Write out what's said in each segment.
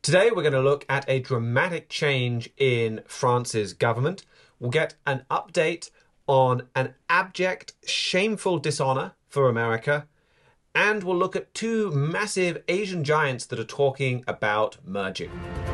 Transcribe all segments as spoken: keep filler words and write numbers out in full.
Today we're going to look at a dramatic change in France's government. We'll get an update on an abject, shameful dishonor for America, and we'll look at two massive Asian giants that are talking about merging.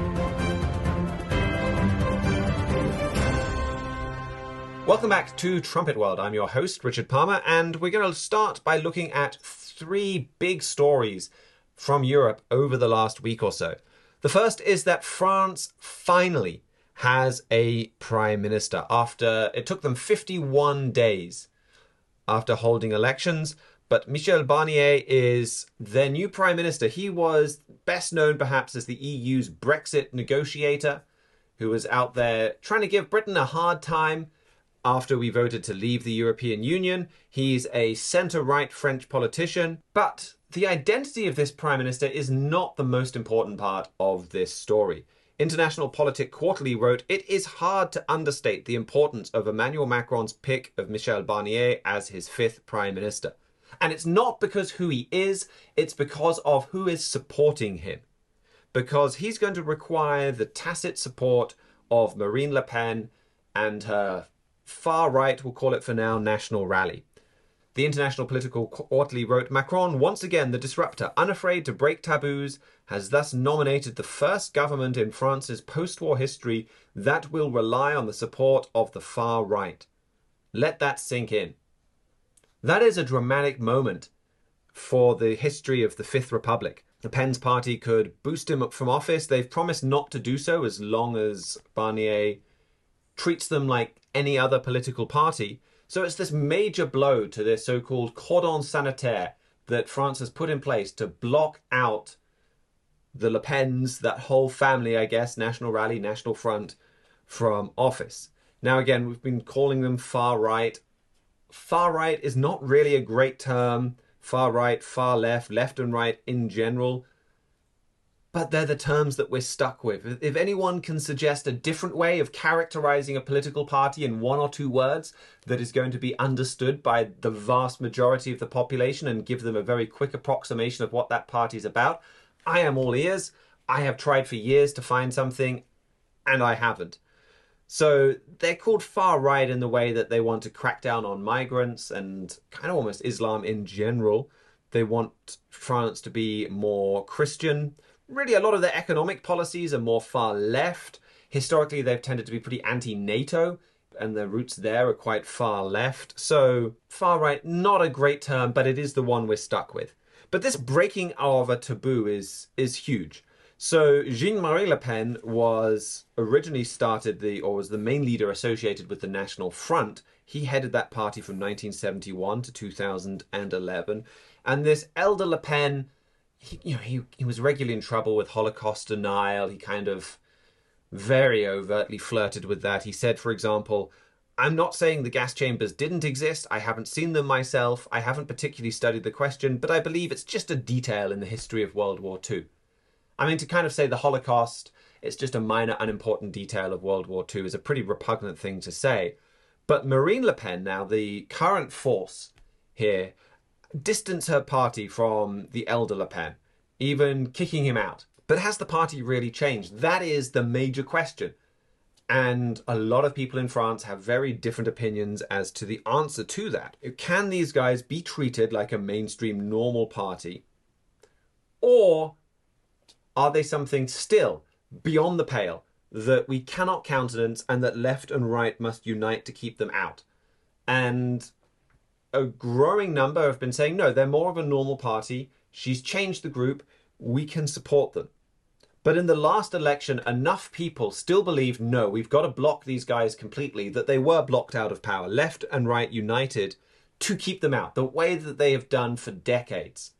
Welcome back to Trumpet World. I'm your host, Richard Palmer, and we're going to start by looking at three big stories from Europe over the last week or so. The first is that France finally has a prime minister after it took them fifty-one days after holding elections. But Michel Barnier is their new prime minister. He was best known perhaps as the E U's Brexit negotiator, who was out there trying to give Britain a hard time after we voted to leave the European Union. He's a centre-right French politician, but the identity of this prime minister is not the most important part of this story. International Politic Quarterly wrote, "It is hard to understate the importance of Emmanuel Macron's pick of Michel Barnier as his fifth prime minister." And it's not because who he is, it's because of who is supporting him. Because he's going to require the tacit support of Marine Le Pen and her far-right, we'll call it for now, National Rally. The International Political Quarterly wrote, "Macron, once again the disruptor, unafraid to break taboos, has thus nominated the first government in France's post-war history that will rely on the support of the far right." Let that sink in. That is a dramatic moment for the history of the Fifth Republic. Le Pen's party could boost him up from office. They've promised not to do so as long as Barnier treats them like any other political party. So it's this major blow to this so-called cordon sanitaire that France has put in place to block out the Le Pens, that whole family, I guess, National Rally, National Front, from office. Now, again, we've been calling them far-right. Far-right is not really a great term. Far-right, far-left, left and right in general. But they're the terms that we're stuck with. If anyone can suggest a different way of characterizing a political party in one or two words that is going to be understood by the vast majority of the population and give them a very quick approximation of what that party is about, I am all ears. I have tried for years to find something, and I haven't. So they're called far right in the way that they want to crack down on migrants and kind of almost Islam in general. They want France to be more Christian. Really, a lot of their economic policies are more far left. Historically, they've tended to be pretty anti-NATO, and their roots there are quite far left. So far right, not a great term, but it is the one we're stuck with. But this breaking of a taboo is, is huge. So Jean-Marie Le Pen was originally started the, or was the main leader associated with the National Front. He headed that party from nineteen seventy-one to two thousand eleven. And this elder Le Pen, He, you know, he, he was regularly in trouble with Holocaust denial. He kind of very overtly flirted with that. He said, for example, "I'm not saying the gas chambers didn't exist. I haven't seen them myself. I haven't particularly studied the question, but I believe it's just a detail in the history of World War Two. I mean, to kind of say the Holocaust, it's just a minor, unimportant detail of World War Two is a pretty repugnant thing to say. But Marine Le Pen, now the current force here, distance her party from the elder Le Pen, even kicking him out. But has the party really changed? That is the major question. And a lot of people in France have very different opinions as to the answer to that. Can these guys be treated like a mainstream normal party? Or are they something still beyond the pale that we cannot countenance and that left and right must unite to keep them out? And a growing number have been saying, no, they're more of a normal party. She's changed the group. We can support them. But in the last election, enough people still believed, no, we've got to block these guys completely, that they were blocked out of power, left and right united to keep them out, the way that they have done for decades.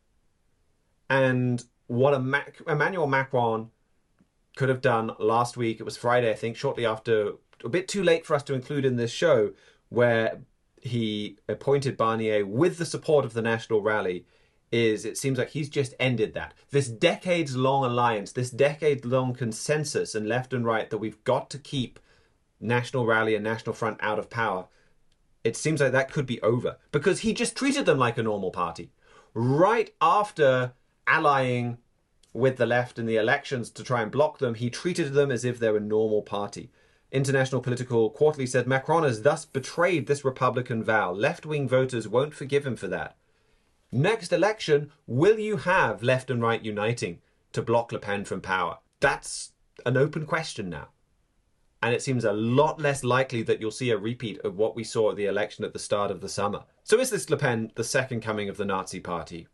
And what a Mac- Emmanuel Macron could have done last week, it was Friday, I think, shortly after, a bit too late for us to include in this show, where he appointed Barnier with the support of the National Rally, is it seems like he's just ended that. This decades-long alliance, this decade-long consensus and left and right that we've got to keep National Rally and National Front out of power, it seems like that could be over. Because he just treated them like a normal party. Right after allying with the left in the elections to try and block them, he treated them as if they're a normal party. International Political Quarterly said Macron has thus betrayed this Republican vow. Left-wing voters won't forgive him for that. Next election, will you have left and right uniting to block Le Pen from power? That's an open question now. And it seems a lot less likely that you'll see a repeat of what we saw at the election at the start of the summer. So is this Le Pen the second coming of the Nazi Party?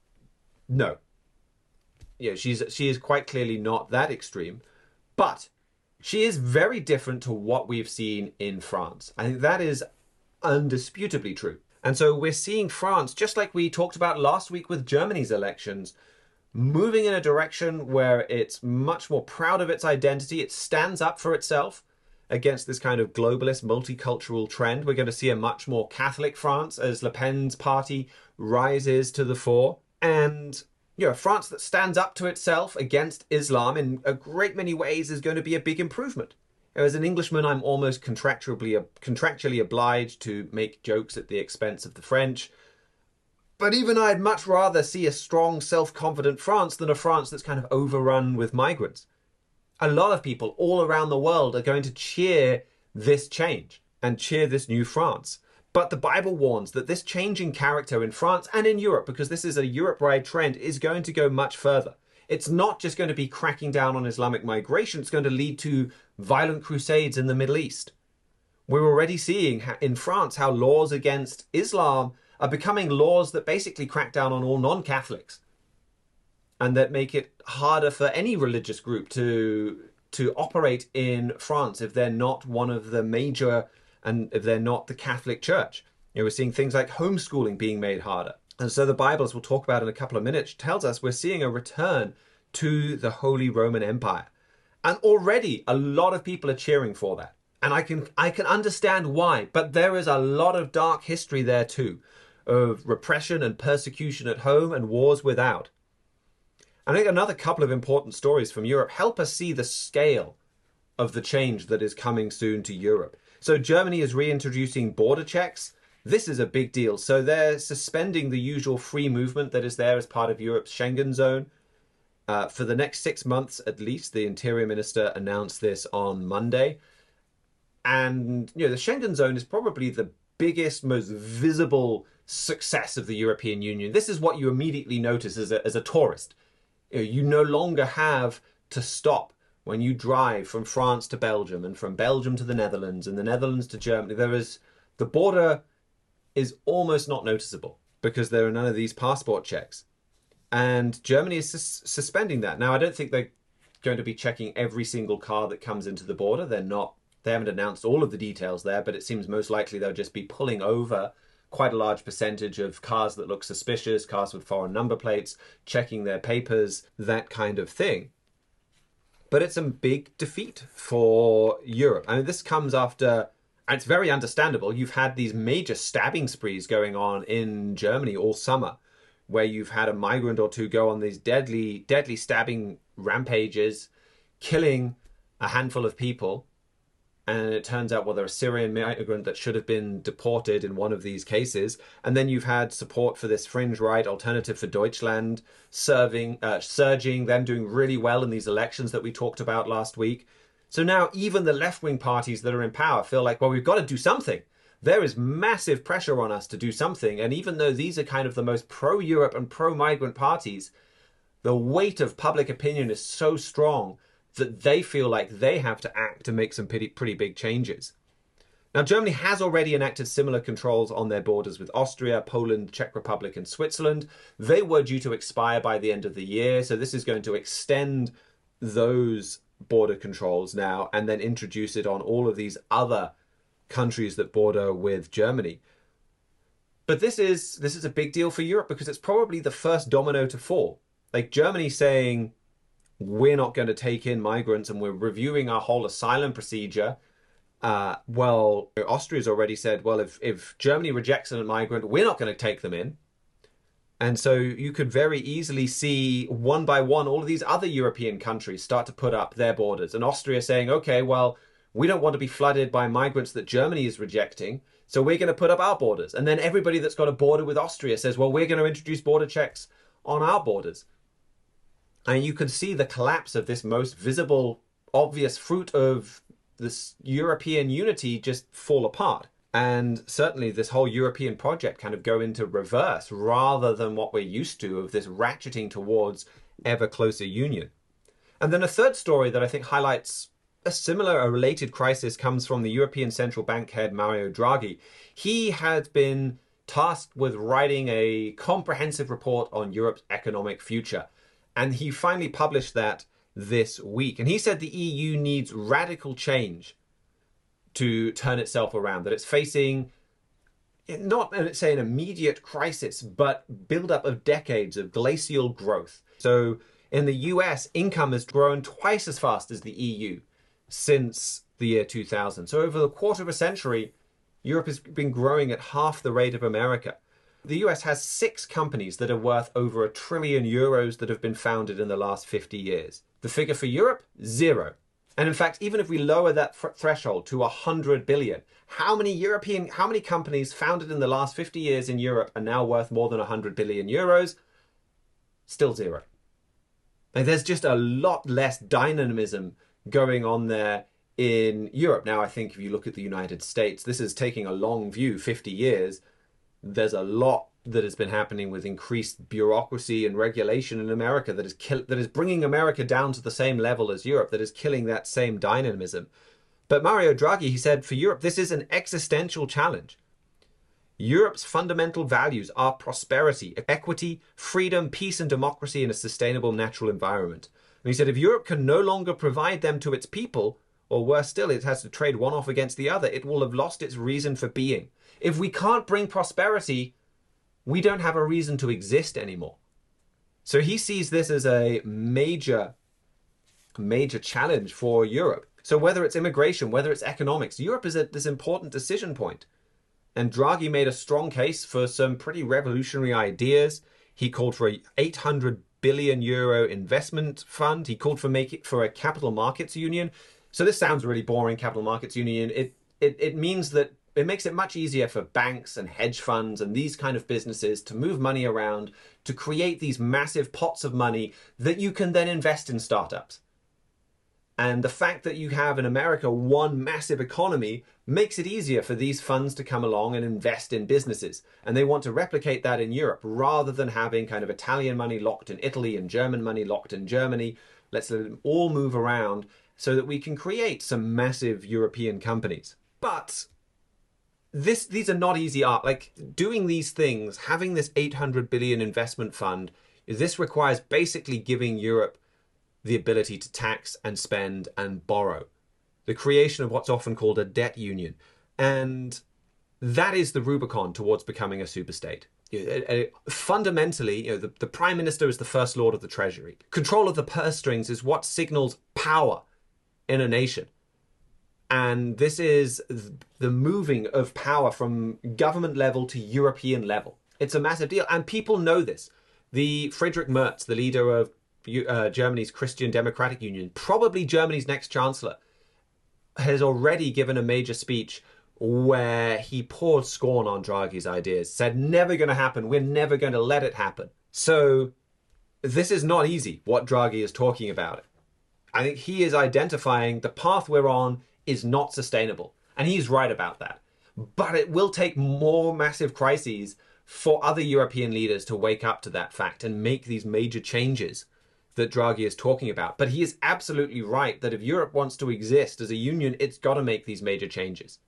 No. You know, she's, she is quite clearly not that extreme. But she is very different to what we've seen in France. I think that is undisputably true. And so we're seeing France, just like we talked about last week with Germany's elections, moving in a direction where it's much more proud of its identity. It stands up for itself against this kind of globalist, multicultural trend. We're going to see a much more Catholic France as Le Pen's party rises to the fore. And, you know, France that stands up to itself against Islam in a great many ways is going to be a big improvement. As an Englishman, I'm almost contractually, contractually obliged to make jokes at the expense of the French. But even I'd much rather see a strong, self-confident France than a France that's kind of overrun with migrants. A lot of people all around the world are going to cheer this change and cheer this new France. But the Bible warns that this change in character in France and in Europe, because this is a Europe-wide trend, is going to go much further. It's not just going to be cracking down on Islamic migration. It's going to lead to violent crusades in the Middle East. We're already seeing in France how laws against Islam are becoming laws that basically crack down on all non-Catholics and that make it harder for any religious group to, to operate in France if they're not one of the major and if they're not the Catholic Church. You know, we're seeing things like homeschooling being made harder. And so the Bible, as we'll talk about in a couple of minutes, tells us we're seeing a return to the Holy Roman Empire. And already a lot of people are cheering for that. And I can, I can understand why, but there is a lot of dark history there too, of repression and persecution at home and wars without. I think another couple of important stories from Europe help us see the scale of the change that is coming soon to Europe. So Germany is reintroducing border checks. This is a big deal. So they're suspending the usual free movement that is there as part of Europe's Schengen zone. Uh, for the next six months at least, the Interior Minister announced this on Monday. And, you know, the Schengen zone is probably the biggest, most visible success of the European Union. This is what you immediately notice as a, as a tourist. You know, you no longer have to stop when you drive from France to Belgium and from Belgium to the Netherlands and the Netherlands to Germany. There is, the border is almost not noticeable because there are none of these passport checks. And Germany is sus suspending that. Now, I don't think they're going to be checking every single car that comes into the border. They're not, they haven't announced all of the details there, but it seems most likely they'll just be pulling over quite a large percentage of cars that look suspicious, cars with foreign number plates, checking their papers, that kind of thing. But it's a big defeat for Europe. I mean, this comes after, and it's very understandable, you've had these major stabbing sprees going on in Germany all summer, where you've had a migrant or two go on these deadly, deadly stabbing rampages, killing a handful of people. And it turns out, well, they're a Syrian migrant that should have been deported in one of these cases. And then you've had support for this fringe right, Alternative for Deutschland, serving, uh, surging, them doing really well in these elections that we talked about last week. So now even the left-wing parties that are in power feel like, well, we've got to do something. There is massive pressure on us to do something. And even though these are kind of the most pro-Europe and pro-migrant parties, the weight of public opinion is so strong that they feel like they have to act to make some pretty, pretty big changes. Now, Germany has already enacted similar controls on their borders with Austria, Poland, Czech Republic and Switzerland. They were due to expire by the end of the year, so this is going to extend those border controls now and then introduce it on all of these other countries that border with Germany. But this is, this is a big deal for Europe because it's probably the first domino to fall. Like Germany saying, we're not going to take in migrants and we're reviewing our whole asylum procedure. Uh, well, Austria's already said, well, if, if Germany rejects a migrant, we're not going to take them in. And so you could very easily see one by one all of these other European countries start to put up their borders. And Austria saying, okay, well, we don't want to be flooded by migrants that Germany is rejecting, so we're going to put up our borders. And then everybody that's got a border with Austria says, well, we're going to introduce border checks on our borders. And you can see the collapse of this most visible, obvious fruit of this European unity just fall apart. And certainly this whole European project kind of go into reverse rather than what we're used to of this ratcheting towards ever closer union. And then a third story that I think highlights a similar, a related crisis comes from the European Central Bank head, Mario Draghi. He had been tasked with writing a comprehensive report on Europe's economic future. And he finally published that this week. And he said the E U needs radical change to turn itself around, that it's facing not, let's say, an immediate crisis, but build-up of decades of glacial growth. So in the U S, income has grown twice as fast as the E U since the year two thousand. So over the quarter of a century, Europe has been growing at half the rate of America. The U S has six companies that are worth over a trillion euros that have been founded in the last fifty years. The figure for Europe, zero. And in fact, even if we lower that threshold to one hundred billion, how many European, how many companies founded in the last fifty years in Europe are now worth more than one hundred billion euros? Still zero. And there's just a lot less dynamism going on there in Europe. Now, I think if you look at the United States, this is taking a long view, fifty years. There's a lot that has been happening with increased bureaucracy and regulation in America that is kill that is bringing America down to the same level as Europe, that is killing that same dynamism. But Mario Draghi, he said, for Europe, this is an existential challenge. Europe's fundamental values are prosperity, equity, freedom, peace and democracy in a sustainable natural environment. And he said, if Europe can no longer provide them to its people, or worse still, it has to trade one off against the other, it will have lost its reason for being. If we can't bring prosperity, we don't have a reason to exist anymore. So he sees this as a major, major challenge for Europe. So whether it's immigration, whether it's economics, Europe is at this important decision point. And Draghi made a strong case for some pretty revolutionary ideas. He called for a eight hundred billion euro investment fund. He called for make it for a capital markets union. So this sounds really boring, capital markets union. It, it, it means that it makes it much easier for banks and hedge funds and these kind of businesses to move money around, to create these massive pots of money that you can then invest in startups. And the fact that you have in America one massive economy makes it easier for these funds to come along and invest in businesses. And they want to replicate that in Europe rather than having kind of Italian money locked in Italy and German money locked in Germany. Let's let them all move around so that we can create some massive European companies. But this, these are not easy art. Like doing these things, having this eight hundred billion investment fund, this requires basically giving Europe the ability to tax and spend and borrow. The creation of what's often called a debt union. And that is the Rubicon towards becoming a superstate. Fundamentally, you know, the, the Prime Minister is the First Lord of the Treasury. Control of the purse strings is what signals power in a nation. And this is the moving of power from government level to European level. It's a massive deal. And people know this. The Friedrich Merz, the leader of uh, Germany's Christian Democratic Union, probably Germany's next chancellor, has already given a major speech where he poured scorn on Draghi's ideas, said never going to happen, we're never going to let it happen. So this is not easy, what Draghi is talking about. I think he is identifying the path we're on is not sustainable. And he's right about that. But it will take more massive crises for other European leaders to wake up to that fact and make these major changes that Draghi is talking about. But he is absolutely right that if Europe wants to exist as a union, it's got to make these major changes.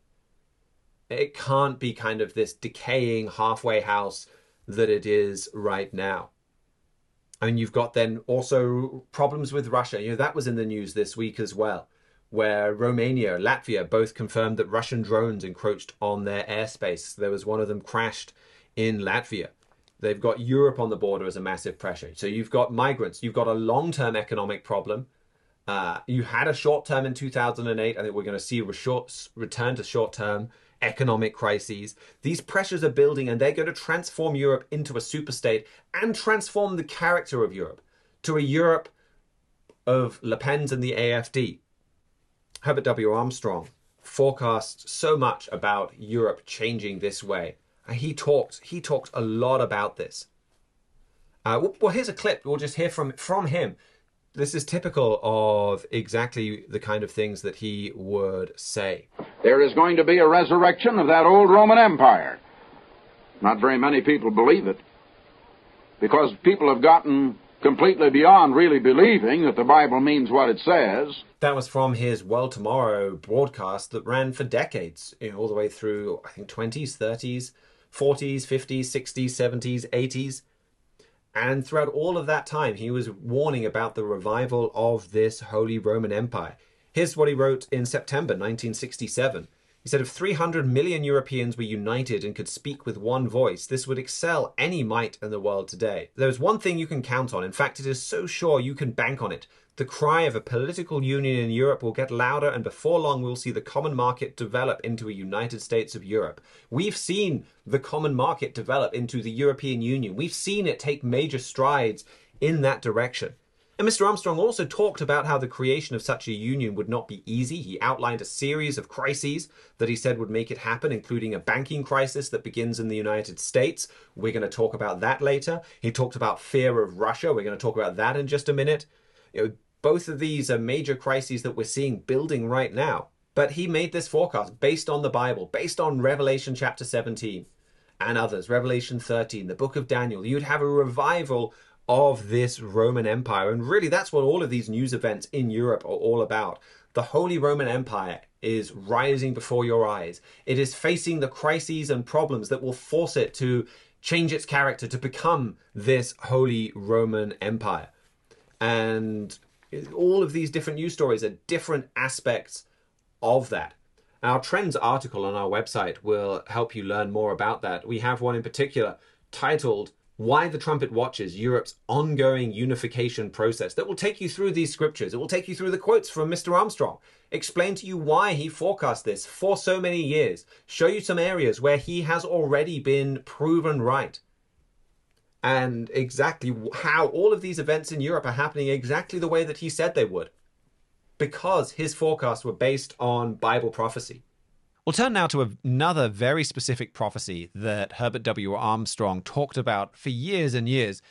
It can't be kind of this decaying halfway house that it is right now. And you've got then also problems with Russia. You know, that was in the news this week as well, where Romania, Latvia both confirmed that Russian drones encroached on their airspace. There was one of them crashed in Latvia. They've got Europe on the border as a massive pressure. So you've got migrants. You've got a long-term economic problem. Uh, you had a short-term in two thousand eight. I think we're going to see a short, return to short-term economic crises. These pressures are building and they're going to transform Europe into a superstate and transform the character of Europe to a Europe of Le Pen's and the A F D. Herbert W. Armstrong forecast so much about Europe changing this way. And he talked, he talked a lot about this. Uh, well, here's a clip. We'll just hear from, from him This is typical of exactly the kind of things that he would say. There is going to be a resurrection of that old Roman Empire. Not very many people believe it, because people have gotten completely beyond really believing that the Bible means what it says. That was from his World Tomorrow broadcast that ran for decades, you know, all the way through, I think, twenties, thirties, forties, fifties, sixties, seventies, eighties. And throughout all of that time, he was warning about the revival of this Holy Roman Empire. Here's what he wrote in September nineteen sixty-seven. He said, if three hundred million Europeans were united and could speak with one voice, this would excel any might in the world today. There's one thing you can count on. In fact, it is so sure you can bank on it. The cry of a political union in Europe will get louder, and before long we'll see the common market develop into a United States of Europe. We've seen the common market develop into the European Union. We've seen it take major strides in that direction. And Mister Armstrong also talked about how the creation of such a union would not be easy. He outlined a series of crises that he said would make it happen, including a banking crisis that begins in the United States. We're going to talk about that later. He talked about fear of Russia. We're going to talk about that in just a minute. You know, both of these are major crises that we're seeing building right now. But he made this forecast based on the Bible, based on Revelation chapter seventeen and others, Revelation thirteen, the book of Daniel. You'd have a revival of this Roman Empire. And really, that's what all of these news events in Europe are all about. The Holy Roman Empire is rising before your eyes. It is facing the crises and problems that will force it to change its character to become this Holy Roman Empire. And all of these different news stories are different aspects of that. Our Trends article on our website will help you learn more about that. We have one in particular titled Why the Trumpet Watches Europe's Ongoing Unification Process, that will take you through these scriptures. It will take you through the quotes from Mister Armstrong, explain to you why he forecast this for so many years, show you some areas where he has already been proven right, and exactly how all of these events in Europe are happening exactly the way that he said they would, because his forecasts were based on Bible prophecy. We'll turn now to another very specific prophecy that Herbert W. Armstrong talked about for years and years,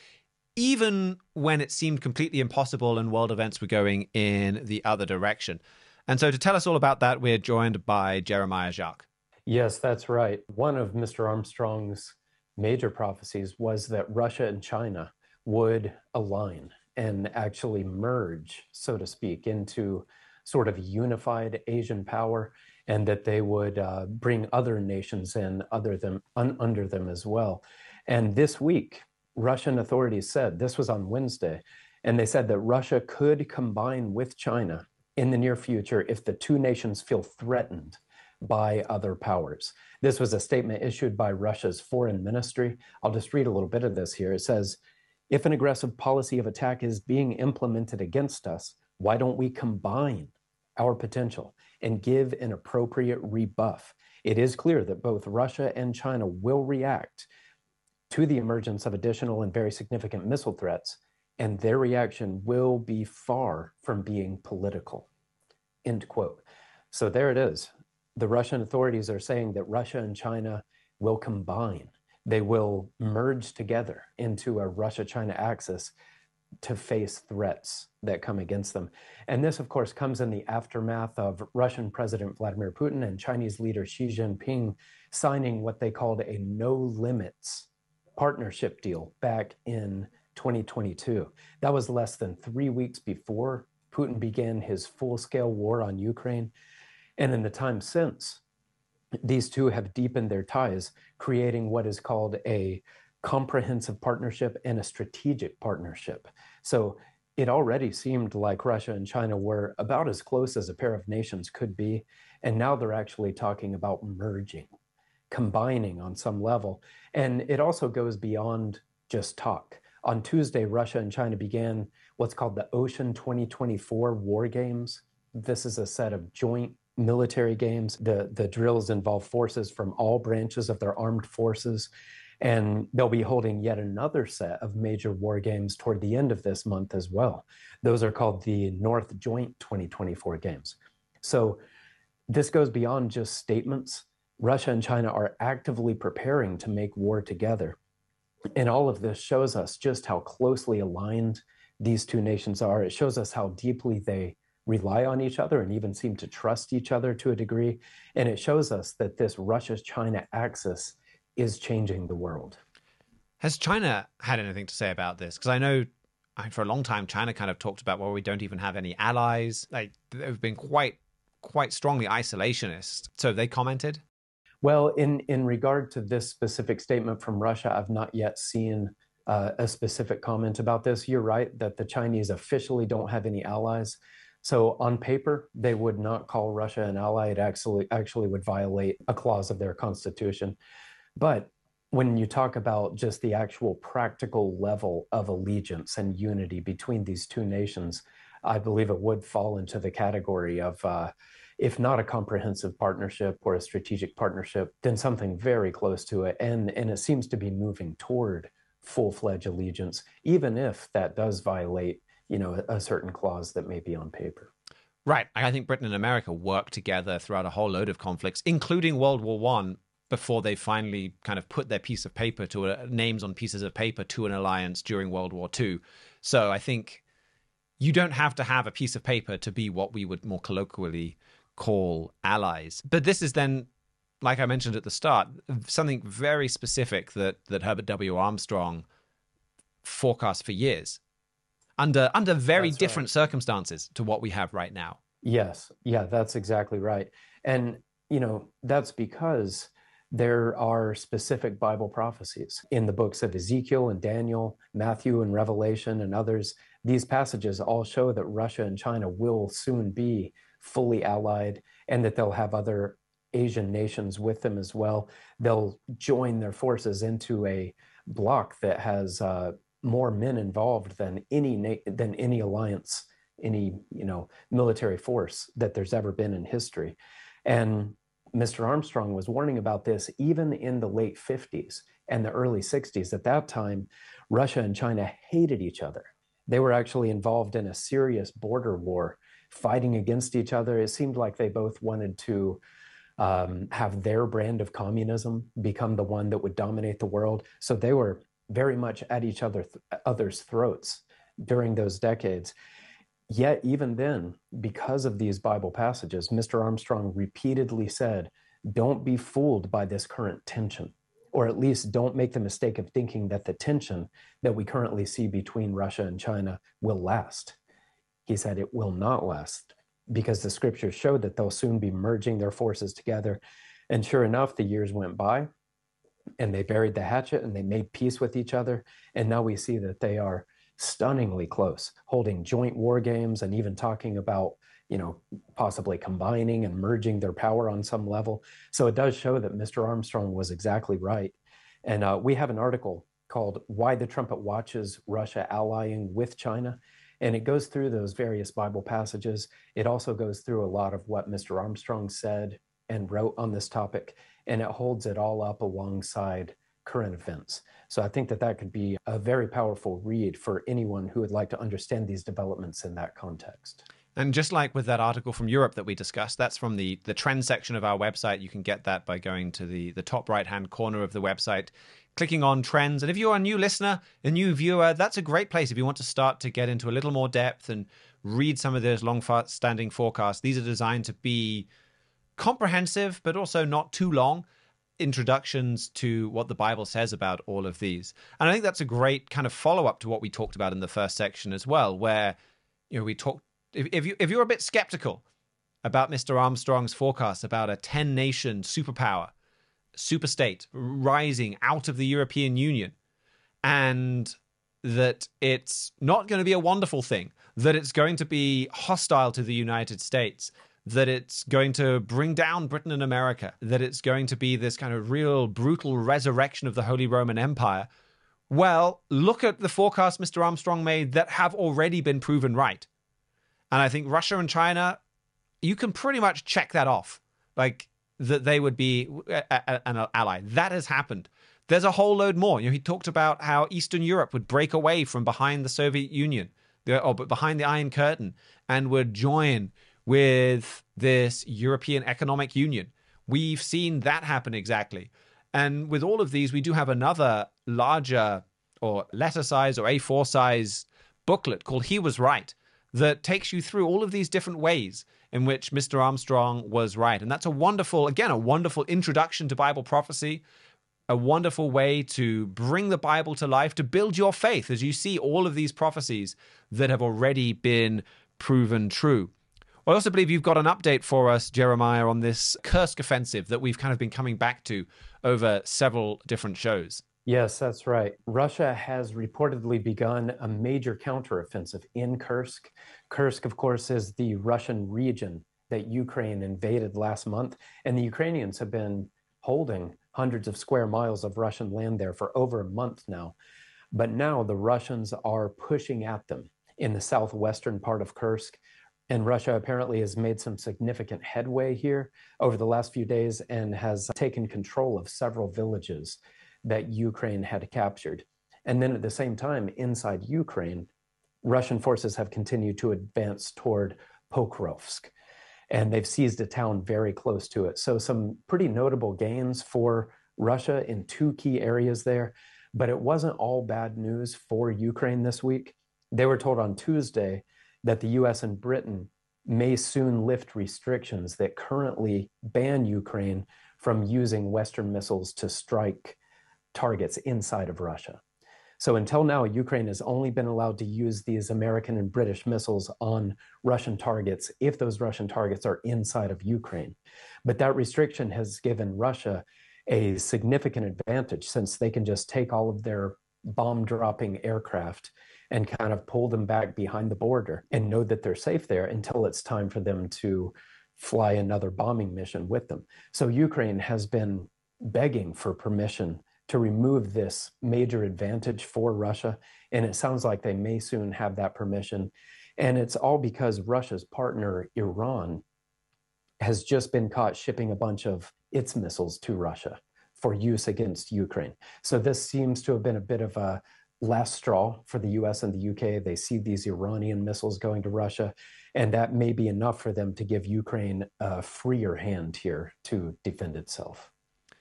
even when it seemed completely impossible and world events were going in the other direction. And so to tell us all about that, we're joined by Jeremiah Jacques. Yes, that's right. One of Mister Armstrong's major prophecies was that Russia and China would align and actually merge, so to speak, into sort of unified Asian power, and that they would uh, bring other nations in other than, un, under them as well. And this week, Russian authorities said, this was on Wednesday, and they said that Russia could combine with China in the near future if the two nations feel threatened by other powers. This was a statement issued by Russia's foreign ministry. I'll just read a little bit of this here. It says, if an aggressive policy of attack is being implemented against us, why don't we combine our potential and give an appropriate rebuff? It is clear that both Russia and China will react to the emergence of additional and very significant missile threats, and their reaction will be far from being political. End quote. So there it is. The Russian authorities are saying that Russia and China will combine. They will merge together into a Russia-China axis to face threats that come against them. And this, of course, comes in the aftermath of Russian President Vladimir Putin and Chinese leader Xi Jinping signing what they called a no-limits partnership deal back in twenty twenty-two. That was less than three weeks before Putin began his full-scale war on Ukraine. And in the time since, these two have deepened their ties, creating what is called a comprehensive partnership and a strategic partnership. So it already seemed like Russia and China were about as close as a pair of nations could be. And now they're actually talking about merging, combining on some level. And it also goes beyond just talk. On Tuesday, Russia and China began what's called the Ocean twenty twenty-four War Games. This is a set of joint military games. The, the drills involve forces from all branches of their armed forces. And they'll be holding yet another set of major war games toward the end of this month as well. Those are called the North Joint twenty twenty-four Games. So this goes beyond just statements. Russia and China are actively preparing to make war together. And all of this shows us just how closely aligned these two nations are. It shows us how deeply they rely on each other and even seem to trust each other to a degree. And it shows us that this Russia-China axis is changing the world. Has China had anything to say about this? Because I know for a long time, China kind of talked about, well, we don't even have any allies. Like, they've been quite, quite strongly isolationist. So have they commented? Well, in, in regard to this specific statement from Russia, I've not yet seen uh, a specific comment about this. You're right that the Chinese officially don't have any allies. So on paper, they would not call Russia an ally. It actually, actually would violate a clause of their constitution. But when you talk about just the actual practical level of allegiance and unity between these two nations, I believe it would fall into the category of, uh, if not a comprehensive partnership or a strategic partnership, then something very close to it. And, and it seems to be moving toward full-fledged allegiance, even if that does violate, you know, a certain clause that may be on paper. Right. I think Britain and America worked together throughout a whole load of conflicts, including World War One, before they finally kind of put their piece of paper to a, names on pieces of paper to an alliance during World War Two. So I think you don't have to have a piece of paper to be what we would more colloquially call allies. But this is then, like I mentioned at the start, something very specific that that Herbert W. Armstrong forecast for years under under very That's different right. circumstances to what we have right now. Yes, yeah, that's exactly right. And, you know, that's because there are specific Bible prophecies in the books of Ezekiel and Daniel, Matthew and Revelation and others. These passages all show that Russia and China will soon be fully allied and that they'll have other Asian nations with them as well. They'll join their forces into a bloc that has uh, more men involved than any na- than any alliance, any you know military force that there's ever been in history. And Mister Armstrong was warning about this even in the late fifties and the early sixties. At that time, Russia and China hated each other. They were actually involved in a serious border war, fighting against each other. It seemed like they both wanted to um, have their brand of communism become the one that would dominate the world. So they were very much at each other th- other's throats during those decades. Yet even then, because of these Bible passages, Mister Armstrong repeatedly said, don't be fooled by this current tension, or at least don't make the mistake of thinking that the tension that we currently see between Russia and China will last. He said it will not last because the scriptures show that they'll soon be merging their forces together. And sure enough, the years went by and they buried the hatchet and they made peace with each other. And now we see that they are stunningly close, holding joint war games and even talking about, you know, possibly combining and merging their power on some level. So it does show that Mister Armstrong was exactly right. And uh, we have an article called Why the Trumpet Watches Russia Allying with China. And it goes through those various Bible passages. It also goes through a lot of what Mister Armstrong said and wrote on this topic. And it holds it all up alongside current events. So I think that that could be a very powerful read for anyone who would like to understand these developments in that context. And just like with that article from Europe that we discussed, that's from the, the trend section of our website. You can get that by going to the, the top right-hand corner of the website, clicking on trends. And if you're a new listener, a new viewer, that's a great place if you want to start to get into a little more depth and read some of those long-standing forecasts. These are designed to be comprehensive, but also not too long introductions to what the Bible says about all of these. And I think that's a great kind of follow-up to what we talked about in the first section as well, where, you know, we talked, if, if you if you're a bit skeptical about Mister Armstrong's forecast about a ten-nation superpower, superstate rising out of the European Union, and that it's not going to be a wonderful thing, that it's going to be hostile to the United States, that it's going to bring down Britain and America, that it's going to be this kind of real brutal resurrection of the Holy Roman Empire. Well, look at the forecasts Mister Armstrong made that have already been proven right. And I think Russia and China, you can pretty much check that off, like that they would be a, a, an ally. That has happened. There's a whole load more. You know, he talked about how Eastern Europe would break away from behind the Soviet Union, or behind the Iron Curtain, and would join with this European Economic Union. We've seen that happen exactly. And with all of these, we do have another larger or letter size or A four size booklet called He Was Right that takes you through all of these different ways in which Mister Armstrong was right. And that's a wonderful, again, a wonderful introduction to Bible prophecy, a wonderful way to bring the Bible to life, to build your faith as you see all of these prophecies that have already been proven true. I also believe you've got an update for us, Jeremiah, on this Kursk offensive that we've kind of been coming back to over several different shows. Yes, that's right. Russia has reportedly begun a major counteroffensive in Kursk. Kursk, of course, is the Russian region that Ukraine invaded last month, and the Ukrainians have been holding hundreds of square miles of Russian land there for over a month now. But now the Russians are pushing at them in the southwestern part of Kursk, and Russia apparently has made some significant headway here over the last few days and has taken control of several villages that Ukraine had captured. And then at the same time, inside Ukraine, Russian forces have continued to advance toward Pokrovsk, and they've seized a town very close to it. So some pretty notable gains for Russia in two key areas there, but it wasn't all bad news for Ukraine this week. They were told on Tuesday that the U S and Britain may soon lift restrictions that currently ban Ukraine from using Western missiles to strike targets inside of Russia. So until now, Ukraine has only been allowed to use these American and British missiles on Russian targets if those Russian targets are inside of Ukraine. But that restriction has given Russia a significant advantage, since they can just take all of their bomb-dropping aircraft and kind of pull them back behind the border and know that they're safe there until it's time for them to fly another bombing mission with them. So Ukraine has been begging for permission to remove this major advantage for Russia, and it sounds like they may soon have that permission. And it's all because Russia's partner, Iran, has just been caught shipping a bunch of its missiles to Russia for use against Ukraine. So this seems to have been a bit of a last straw for the U S and the U K. They see these Iranian missiles going to Russia, and that may be enough for them to give Ukraine a freer hand here to defend itself.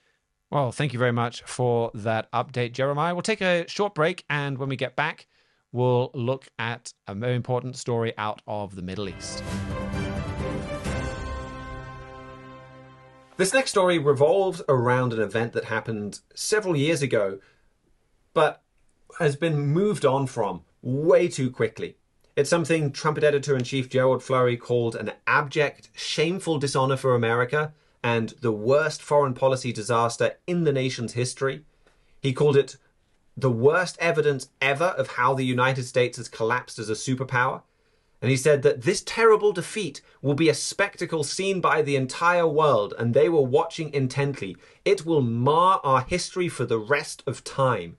Well, thank you very much for that update, Jeremiah. We'll take a short break, and when we get back, we'll look at a very important story out of the Middle East. This next story revolves around an event that happened several years ago, but has been moved on from way too quickly. It's something Trumpet Editor-in-Chief Gerald Flurry called an abject, shameful dishonor for America and the worst foreign policy disaster in the nation's history. He called it the worst evidence ever of how the United States has collapsed as a superpower. And he said that this terrible defeat will be a spectacle seen by the entire world, and they were watching intently. It will mar our history for the rest of time.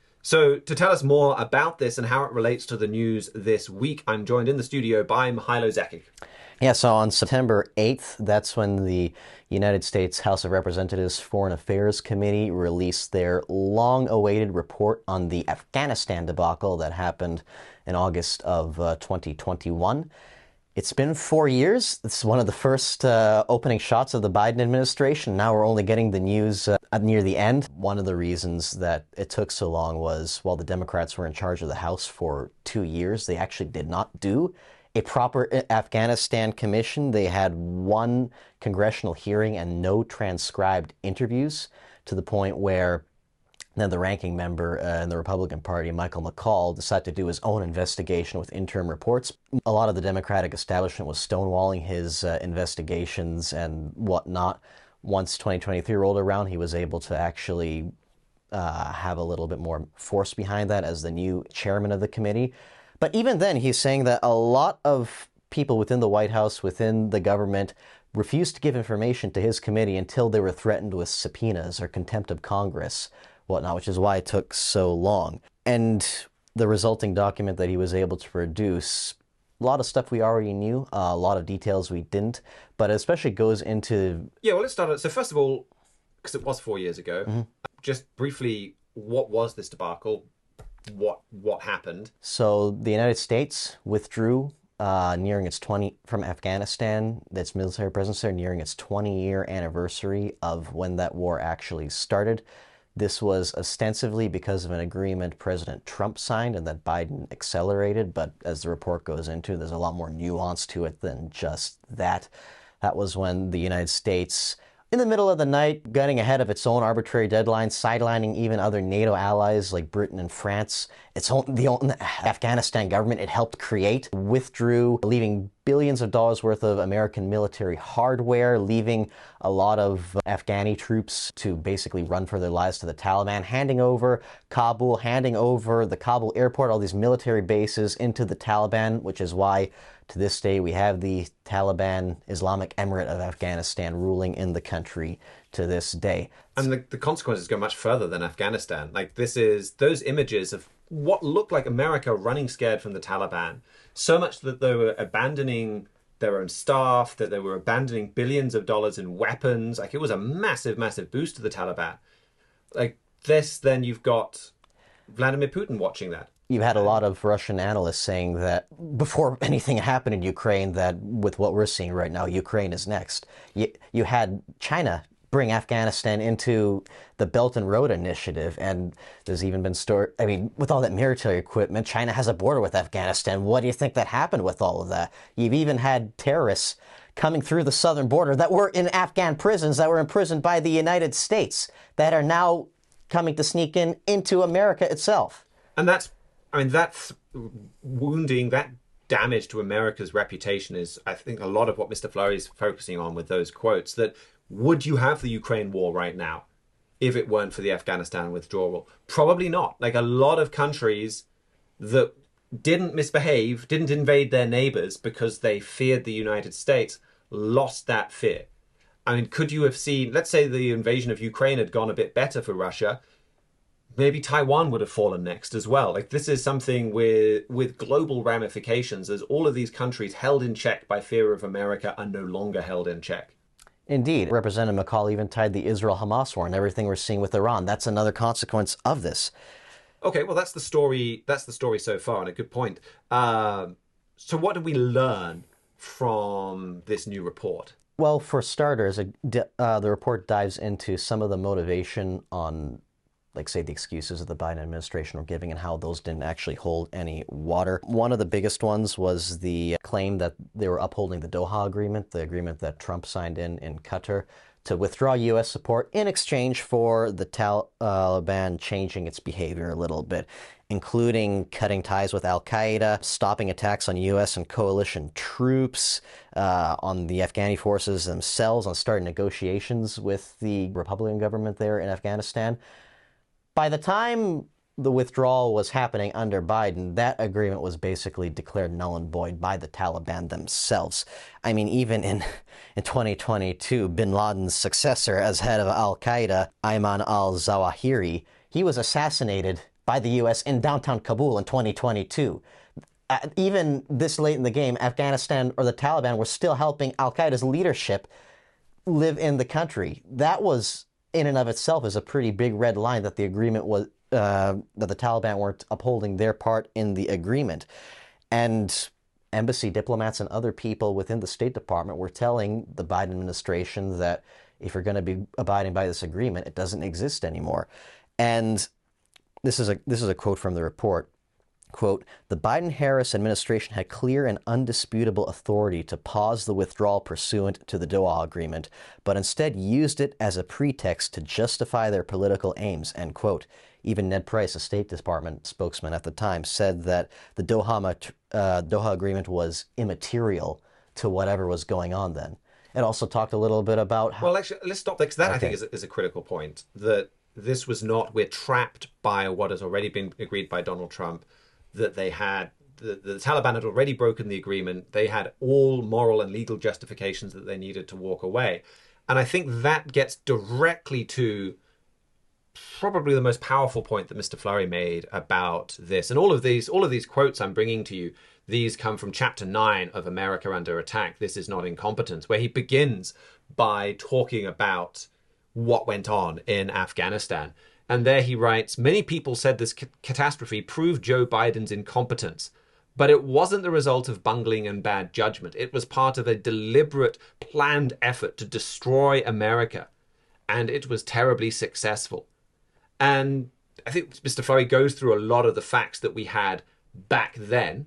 So to tell us more about this and how it relates to the news this week, I'm joined in the studio by Mihailo Zekic. Yeah, so on September eighth, that's when the United States House of Representatives Foreign Affairs Committee released their long-awaited report on the Afghanistan debacle that happened in August of uh, twenty twenty-one. It's been four years. It's one of the first uh, opening shots of the Biden administration. Now we're only getting the news uh, near the end. One of the reasons that it took so long was while the Democrats were in charge of the House for two years, they actually did not do a proper Afghanistan commission. They had one congressional hearing and no transcribed interviews, to the point where then the ranking member uh, in the Republican Party, Michael McCaul, decided to do his own investigation with interim reports. A lot of the Democratic establishment was stonewalling his uh, investigations and whatnot. Once twenty twenty-three rolled around, he was able to actually uh, have a little bit more force behind that as the new chairman of the committee. But even then, he's saying that a lot of people within the White House, within the government, refused to give information to his committee until they were threatened with subpoenas or contempt of Congress, whatnot, which is why it took so long. And the resulting document that he was able to produce, a lot of stuff we already knew, uh, a lot of details we didn't, but it especially goes into... Yeah, well, let's start. So first of all, because it was four years ago, mm-hmm. just briefly, what was this debacle? What what happened? So the United States withdrew uh, nearing its twenty from Afghanistan. Its military presence there nearing its twenty-year anniversary of when that war actually started. This was ostensibly because of an agreement President Trump signed and that Biden accelerated, but as the report goes into, there's a lot more nuance to it than just that. That was when the United States, in the middle of the night, getting ahead of its own arbitrary deadlines, sidelining even other NATO allies like Britain and France. Its own, the own Afghanistan government it helped create, withdrew, leaving billions of dollars worth of American military hardware, leaving a lot of Afghani troops to basically run for their lives to the Taliban, handing over Kabul, handing over the Kabul airport, all these military bases into the Taliban, which is why to this day, we have the Taliban Islamic Emirate of Afghanistan ruling in the country to this day. And the, the consequences go much further than Afghanistan. Like, this is those images of what looked like America running scared from the Taliban, so much that they were abandoning their own staff, that they were abandoning billions of dollars in weapons. Like, it was a massive, massive boost to the Taliban. Like, this, then you've got Vladimir Putin watching that. You had a lot of Russian analysts saying that before anything happened in Ukraine, that with what we're seeing right now, Ukraine is next. You, you had China bring Afghanistan into the Belt and Road Initiative, and there's even been story. I mean, with all that military equipment, China has a border with Afghanistan. What do you think that happened with all of that? You've even had terrorists coming through the southern border that were in Afghan prisons, that were imprisoned by the United States, that are now coming to sneak in into America itself. And that's I mean, that's wounding, that damage to America's reputation is, I think, a lot of what Mister Fleury is focusing on with those quotes, that would you have the Ukraine war right now if it weren't for the Afghanistan withdrawal? Probably not. Like, a lot of countries that didn't misbehave, didn't invade their neighbors because they feared the United States, lost that fear. I mean, could you have seen, let's say the invasion of Ukraine had gone a bit better for Russia, maybe Taiwan would have fallen next as well. Like, this is something with with global ramifications, as all of these countries held in check by fear of America are no longer held in check. Indeed. Representative McCaul even tied the Israel-Hamas war and everything we're seeing with Iran. That's another consequence of this. Okay, well, that's the story. That's the story so far, and a good point. Uh, so what did we learn from this new report? Well, for starters, uh, the report dives into some of the motivation on, like, say, the excuses that the Biden administration were giving and how those didn't actually hold any water. One of the biggest ones was the claim that they were upholding the Doha Agreement, the agreement that Trump signed in in Qatar, to withdraw U S support in exchange for the Taliban changing its behavior a little bit, including cutting ties with al-Qaeda, stopping attacks on U S and coalition troops, uh, on the Afghani forces themselves, on starting negotiations with the Republican government there in Afghanistan. By the time the withdrawal was happening under Biden, that agreement was basically declared null and void by the Taliban themselves. I mean, even in, in twenty twenty-two, bin Laden's successor as head of al-Qaeda, Ayman al-Zawahiri, he was assassinated by the U S in downtown Kabul in twenty twenty-two. Uh, even this late in the game, Afghanistan or the Taliban were still helping al-Qaeda's leadership live in the country. That was, in and of itself, is a pretty big red line that the agreement was, uh, that the Taliban weren't upholding their part in the agreement. And embassy diplomats and other people within the State Department were telling the Biden administration that if you're going to be abiding by this agreement, it doesn't exist anymore. And this is a this is a quote from the report. Quote, the Biden-Harris administration had clear and undisputable authority to pause the withdrawal pursuant to the Doha Agreement, but instead used it as a pretext to justify their political aims, end quote. Even Ned Price, a State Department spokesman at the time, said that the Doha, uh, Doha Agreement was immaterial to whatever was going on then. It also talked a little bit about how... Well, actually, let's stop there, because that, okay. I think, is a, is a critical point, that this was not, we're trapped by what has already been agreed by Donald Trump, that they had, the, the Taliban had already broken the agreement. They had all moral and legal justifications that they needed to walk away. And I think that gets directly to probably the most powerful point that Mister Fleury made about this. And all of these, all of these quotes I'm bringing to you, these come from chapter nine of America Under Attack, This Is Not Incompetence, where he begins by talking about what went on in Afghanistan. And there he writes, many people said this ca- catastrophe proved Joe Biden's incompetence, but it wasn't the result of bungling and bad judgment. It was part of a deliberate, planned effort to destroy America, and it was terribly successful. And I think Mister Flurry goes through a lot of the facts that we had back then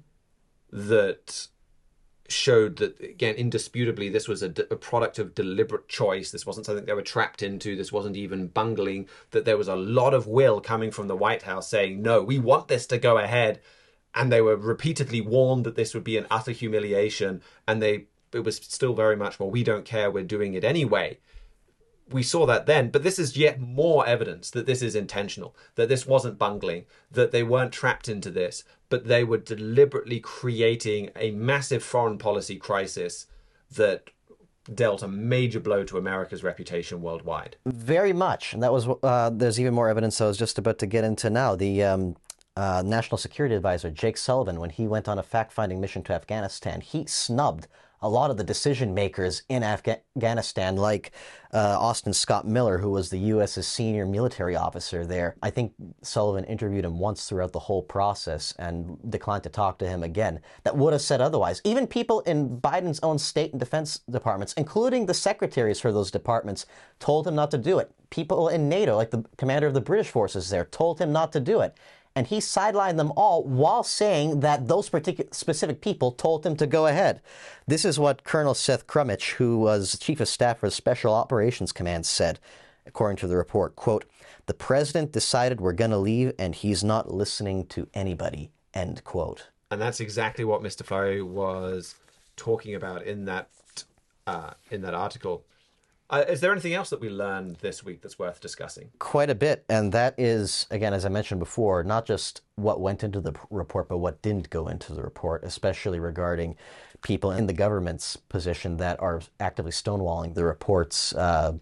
that showed that, again, indisputably, this was a, a product of deliberate choice. This wasn't something they were trapped into. This wasn't even bungling, that there was a lot of will coming from the White House saying, no, we want this to go ahead. And they were repeatedly warned that this would be an utter humiliation. And they it was still very much, well, we don't care, we're doing it anyway. We saw that then, but this is yet more evidence that this is intentional, that this wasn't bungling, that they weren't trapped into this, but they were deliberately creating a massive foreign policy crisis that dealt a major blow to America's reputation worldwide. Very much. And that was, uh, there's even more evidence I was just about to get into now. The um, uh, National Security Advisor, Jake Sullivan, when he went on a fact-finding mission to Afghanistan, he snubbed a lot of the decision makers in Afga- Afghanistan, like uh, Austin Scott Miller, who was the U S's senior military officer there. I think Sullivan interviewed him once throughout the whole process and declined to talk to him again. That would have said otherwise. Even people in Biden's own state and defense departments, including the secretaries for those departments, told him not to do it. People in NATO, like the commander of the British forces there, told him not to do it. And he sidelined them all while saying that those particular specific people told him to go ahead. This is what Colonel Seth Crumich, who was Chief of Staff for the Special Operations Command, said, according to the report, quote, "The president decided we're going to leave and he's not listening to anybody," end quote. And that's exactly what Mister Flurry was talking about in that, uh, in that article. Uh, is there anything else that we learned this week that's worth discussing? Quite a bit, and that is, again, as I mentioned before, not just what went into the report, but what didn't go into the report, especially regarding people in the government's position that are actively stonewalling the report's uh,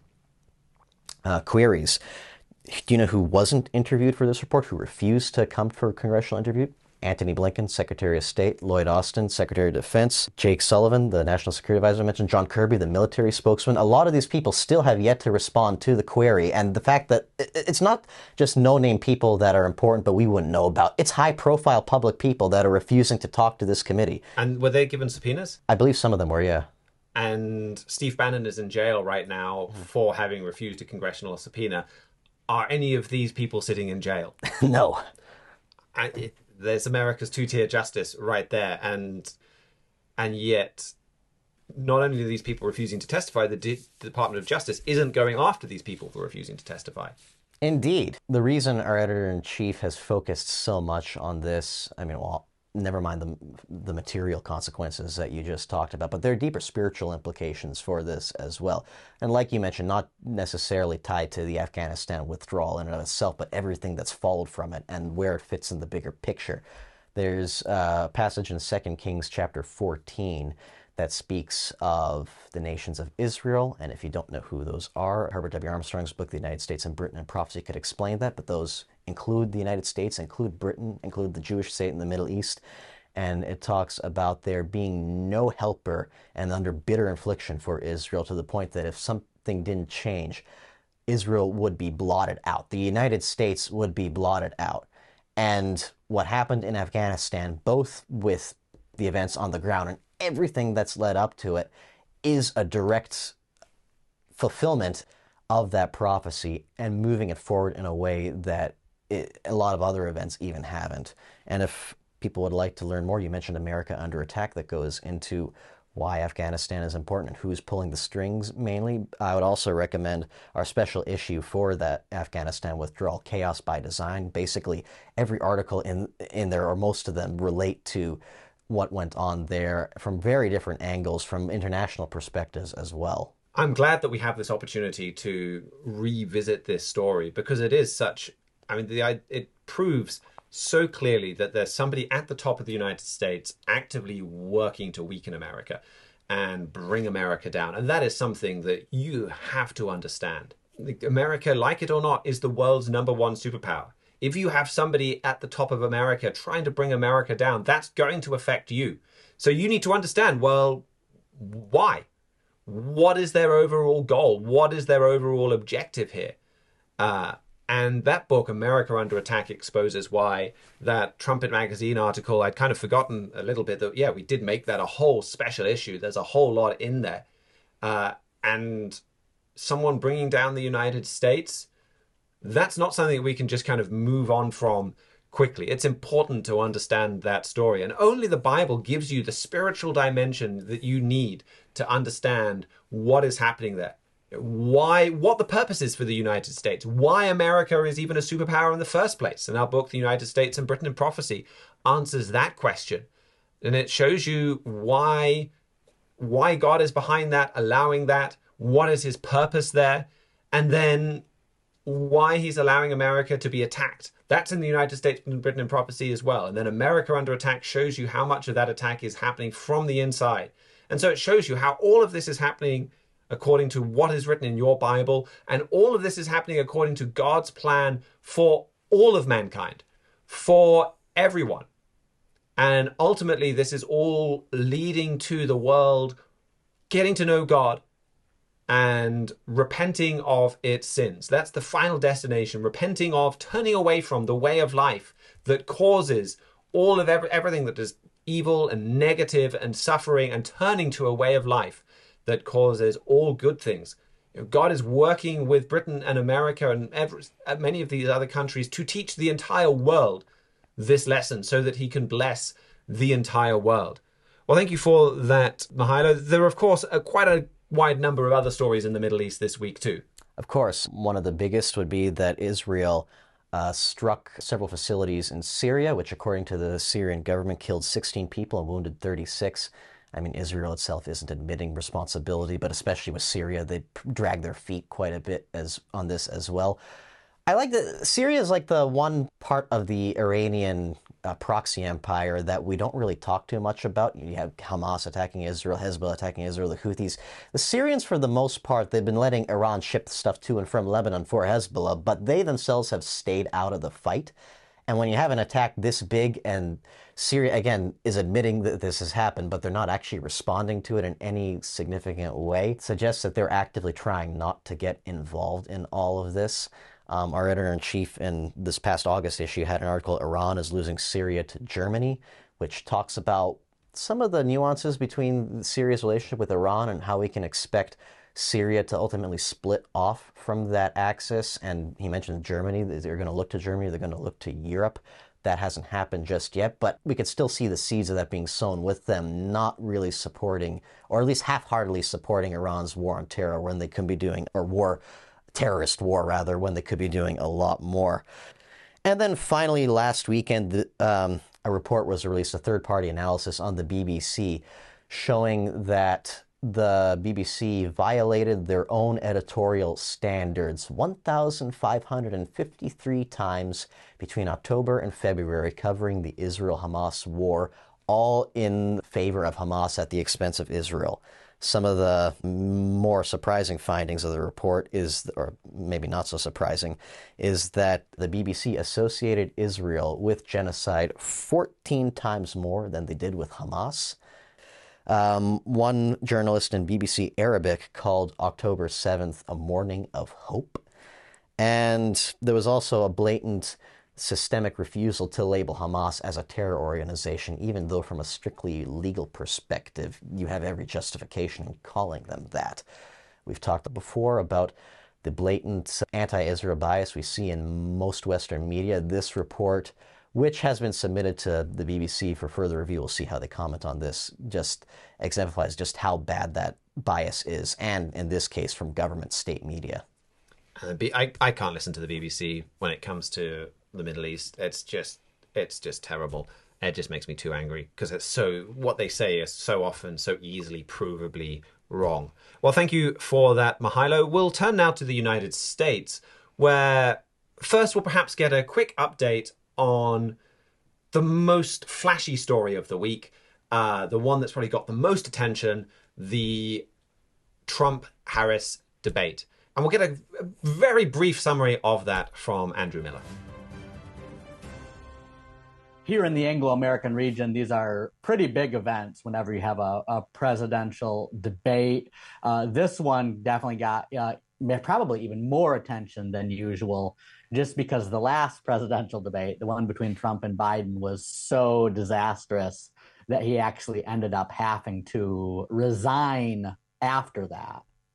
uh, queries. Do you know who wasn't interviewed for this report, who refused to come for a congressional interview? Antony Blinken, Secretary of State; Lloyd Austin, Secretary of Defense; Jake Sullivan, the National Security Advisor I mentioned; John Kirby, the military spokesman. A lot of these people still have yet to respond to the query. And the fact that it's not just no-name people that are important but we wouldn't know about. It's high-profile public people that are refusing to talk to this committee. And were they given subpoenas? I believe some of them were, yeah. And Steve Bannon is in jail right now for having refused a congressional subpoena. Are any of these people sitting in jail? No. I, it, There's America's two-tier justice right there, and and yet not only are these people refusing to testify, the, D- the Department of Justice isn't going after these people for refusing to testify. Indeed. The reason our editor-in-chief has focused so much on this, I mean, well, never mind the, the material consequences that you just talked about, but there are deeper spiritual implications for this as well. And like you mentioned, not necessarily tied to the Afghanistan withdrawal in and of itself, but everything that's followed from it and where it fits in the bigger picture. There's a passage in Second Kings chapter fourteen that speaks of the nations of Israel. And if you don't know who those are, Herbert W. Armstrong's book, The United States in Britain and Prophecy, could explain that. But those include the United States, include Britain, include the Jewish state in the Middle East. And it talks about there being no helper and under bitter infliction for Israel, to the point that if something didn't change, Israel would be blotted out. The United States would be blotted out. And what happened in Afghanistan, both with the events on the ground and everything that's led up to it, is a direct fulfillment of that prophecy and moving it forward in a way that it, a lot of other events even haven't. And if people would like to learn more, you mentioned America Under Attack, that goes into why Afghanistan is important and who's pulling the strings mainly. I would also recommend our special issue for that Afghanistan withdrawal, Chaos by Design. Basically, every article in in there, or most of them, relate to what went on there from very different angles, from international perspectives as well. I'm glad that we have this opportunity to revisit this story, because it is such, I mean, the, it proves so clearly that there's somebody at the top of the United States actively working to weaken America and bring America down. And that is something that you have to understand. America, like it or not, is the world's number one superpower. If you have somebody at the top of America trying to bring America down, that's going to affect you. So you need to understand, well, why? What is their overall goal? What is their overall objective here? Uh, and that book, America Under Attack, exposes why. That Trumpet Magazine article, I'd kind of forgotten a little bit that, yeah, we did make that a whole special issue. There's a whole lot in there. Uh, and someone bringing down the United States, that's not something that we can just kind of move on from quickly. It's important to understand that story. And only the Bible gives you the spiritual dimension that you need to understand what is happening there. Why, what the purpose is for the United States, why America is even a superpower in the first place. And our book, The United States and Britain in Prophecy, answers that question. And it shows you why, why God is behind that, allowing that, what is his purpose there, and then why he's allowing America to be attacked. That's in The United States and Britain in Prophecy as well. And then America Under Attack shows you how much of that attack is happening from the inside. And so it shows you how all of this is happening according to what is written in your Bible, and all of this is happening according to God's plan for all of mankind, for everyone. And ultimately, this is all leading to the world getting to know God and repenting of its sins. That's the final destination, repenting of, turning away from the way of life that causes all of every, everything that is evil and negative and suffering, and turning to a way of life that causes all good things. You know, God is working with Britain and America and every, many of these other countries to teach the entire world this lesson so that he can bless the entire world. Well, thank you for that, Mihailo. There are, of course, a, quite a wide number of other stories in the Middle East this week, too. Of course, one of the biggest would be that Israel uh, struck several facilities in Syria, which, according to the Syrian government, killed sixteen people and wounded thirty-six. I mean, Israel itself isn't admitting responsibility, but especially with Syria, they drag their feet quite a bit as on this as well. I like that Syria is like the one part of the Iranian uh, proxy empire that we don't really talk too much about. You have Hamas attacking Israel, Hezbollah attacking Israel, the Houthis. The Syrians, for the most part, they've been letting Iran ship stuff to and from Lebanon for Hezbollah, but they themselves have stayed out of the fight. And when you have an attack this big, and Syria, again, is admitting that this has happened, but they're not actually responding to it in any significant way, it suggests that they're actively trying not to get involved in all of this. Um, our editor-in-chief in this past August issue had an article, Iran is losing Syria to Germany, which talks about some of the nuances between Syria's relationship with Iran and how we can expect Syria to ultimately split off from that axis. And he mentioned Germany. They're going to look to Germany. They're going to look to Europe. That hasn't happened just yet, but we could still see the seeds of that being sown with them not really supporting, or at least half-heartedly supporting Iran's war on terror when they could be doing, or war, terrorist war rather, when they could be doing a lot more. And then finally, last weekend, um, a report was released, a third-party analysis on the B B C, showing that the B B C violated their own editorial standards one thousand five hundred fifty-three times between October and February, covering the Israel-Hamas war, all in favor of Hamas at the expense of Israel. Some of the more surprising findings of the report is, or maybe not so surprising, is that the B B C associated Israel with genocide fourteen times more than they did with Hamas. Um, one journalist in B B C Arabic called October seventh a morning of hope. And there was also a blatant systemic refusal to label Hamas as a terror organization, even though from a strictly legal perspective, you have every justification in calling them that. We've talked before about the blatant anti-Israel bias we see in most Western media. This report, which has been submitted to the B B C for further review, we'll see how they comment on this, just exemplifies just how bad that bias is, and in this case, from government state media. Uh, I, I can't listen to the B B C when it comes to the Middle East. It's just, it's just terrible. It just makes me too angry, because it's so, what they say is so often so easily provably wrong. Well, thank you for that, Mihailo. We'll turn now to the United States, where first we'll perhaps get a quick update on the most flashy story of the week, uh, the one that's probably got the most attention, the Trump-Harris debate. And we'll get a, a very brief summary of that from Andrew Miller. Here in the Anglo-American region, these are pretty big events whenever you have a, a presidential debate. Uh, this one definitely got uh, probably even more attention than usual, just because the last presidential debate, the one between Trump and Biden, was so disastrous that he actually ended up having to resign after that.